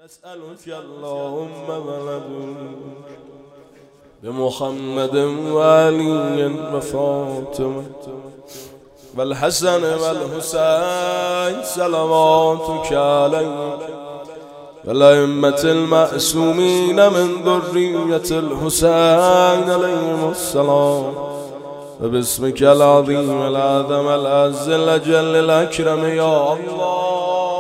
نسألك اللهم ولدك بمحمد وعلي وفاطمة والحسن والحسين صلواتك عليك والأئمة المعصومين من ذرية الحسين عليهم السلام وباسمك العظيم الأعظم الأعز الأجل الأكرم يا الله.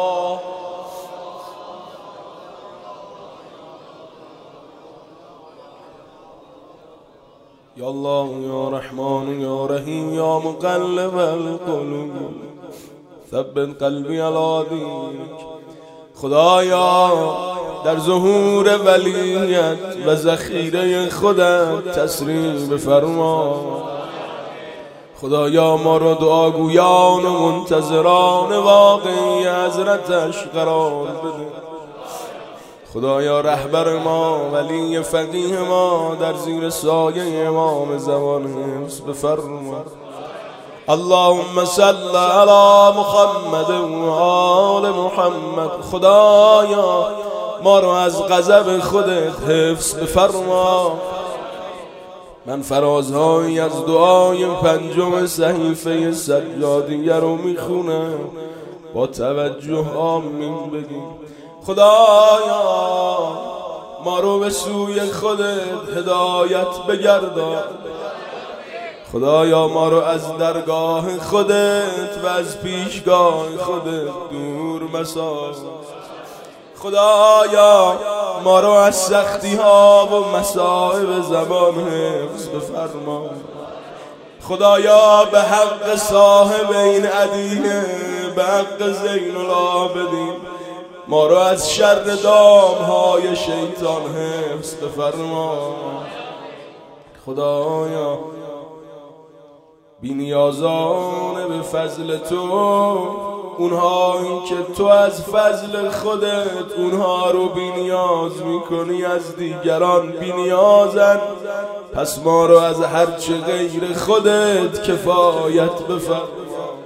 يا الله يا رحمن يا رحيم يا مقلب القلوب ثبت قلبي على دینک. خدایا در ظهور ولیت و ذخیره خودت تصریف بفرما. خدایا ما رو دعاگویان و منتظران واقعی حضرتش قرار بده. خدایا رهبر ما ولی فقیه ما در زیر سایه امام زمان حفظ بفرما. اللهم صل علی محمد و آل محمد. خدایا ما رو از غضب خودت حفظ بفرما. من فرازهایی از دعای پنجم صحیفه سجادیه رو میخونم، با توجه آمین بگیم. خدایا ما رو به سوی خودت هدایت بگردان. خدایا ما رو از درگاه خودت و از پیشگاه خودت دور مساز. خدایا ما رو از سختی ها و مصائب زمان حفظ بفرما. خدایا به حق صاحب این ادینه، به حق زین العابدین، ما رو از شر دام های شیطان حفظ بفرما. خدایا بی‌نیازان به فضل تو، اونهایی که تو از فضل خودت اونها رو بی‌نیاز میکنی از دیگران بی‌نیازن، پس ما رو از هرچه غیر خودت کفایت بفرما.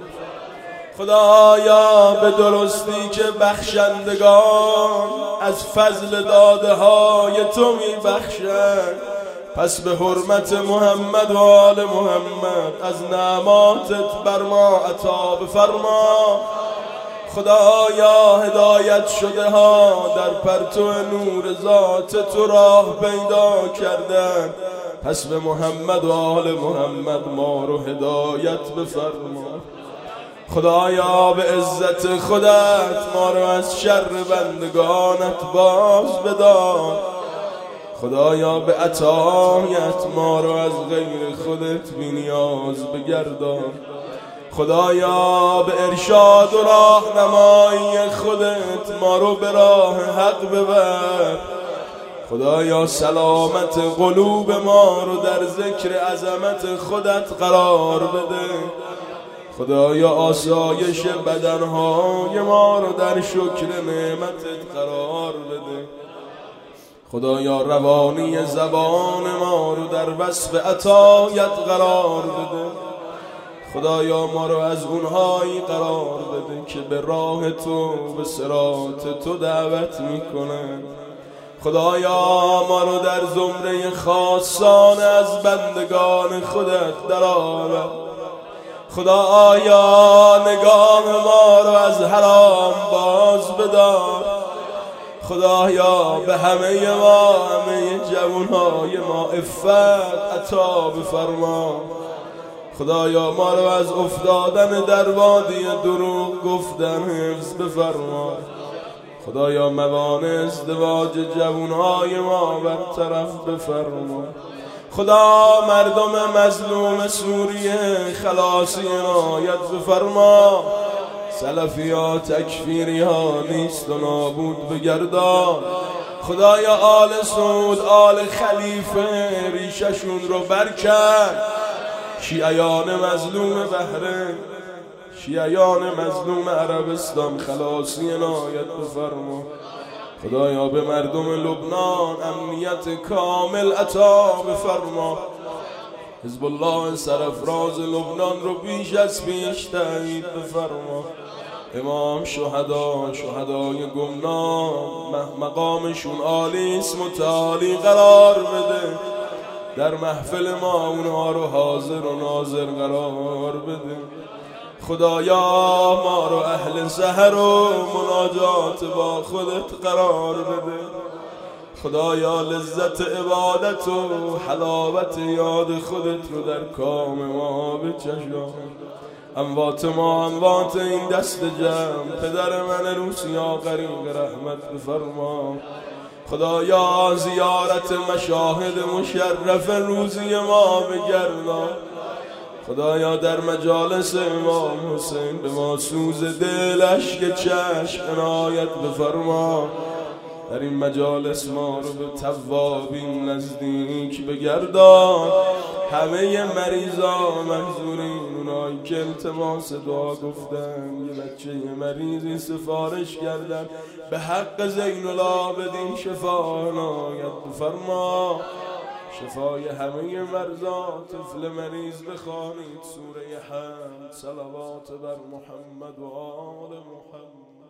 خدایا به درستی که بخشندگان از فضل داده های تو میبخشند، پس به حرمت محمد و آل محمد از نعماتت بر ما عطا بفرما. خدایا هدایت شده ها در پرتو نور ذات تو راه پیدا کردن، پس به محمد و آل محمد ما رو هدایت بفرما. خدایا به عزت خودت ما رو از شر بندگانت باز بدار. خدایا به عطایت ما رو از غیر خودت بی‌نیاز بگردان. خدایا به ارشاد و راهنمایی خودت ما رو به راه حق ببر. خدایا سلامت قلوب ما رو در ذکر عظمت خودت قرار بده. خدایا آسایش بدنهای ما رو در شکر نعمتت قرار بده. خدایا روانی زبان ما رو در وصف عطایت قرار بده. خدایا ما رو از اونهایی قرار بده که به راه تو، به صراط تو دعوت میکنن. خدایا ما رو در زمره خاصان از بندگان خودت درآور. خدایا نگاه ما رو از حرام باز بدار. خدایا به همه ما، همه جوانهای ما عفت عطا بفرما. خدایا ما رو از افتادن در وادی دروغ گفتن حفظ بفرما. خدایا موانع ازدواج جوانهای ما برطرف بفرما. خدا مردم مظلوم سوریه خلاصی عنایت بفرما. سلفی ها تکفیری ها نیست و نابود بگردان. خدایا آل سعود، آل خلیفه ریششون رو برکن. شیعیان مظلوم بحرین، شیعیان مظلوم عربستان خلاصی عنایت بفرما. خدایا به مردم لبنان امنیت کامل عطا بفرما. حزب الله سرفراز لبنان رو بیش از پیش تایید بفرما. امام شهدای گمنام، مقامشون عالیست متعالی قرار بده. در محفل ما اونها رو حاضر و ناظر قرار بده. خدایا ما رو اهل سحر و مناجات با خودت قرار بده. خدایا لذت عبادت و حلاوت یاد خودت رو در کام ما بچشان. اموات ما اموات این دست جمع، پدر من روسیا غریق رحمت بفرما. خدایا زیارت مشاهد مشرف روزی ما بگردان. خدایا در مجالس امام حسین به ما سوز دل اشک چشم عنایت بفرما. در این مجالس ما رو به توابین نزدیک بگردان. همه مریضان منظورین، اونایی که التماس دعا گفتن، یه بچه مریضی سفارش کردن، به حق زین العابدین شفا عنایت بفرما. شفای همه مرضا طفل مریض بخوانید سوره حمد، صلوات بر محمد و آل محمد.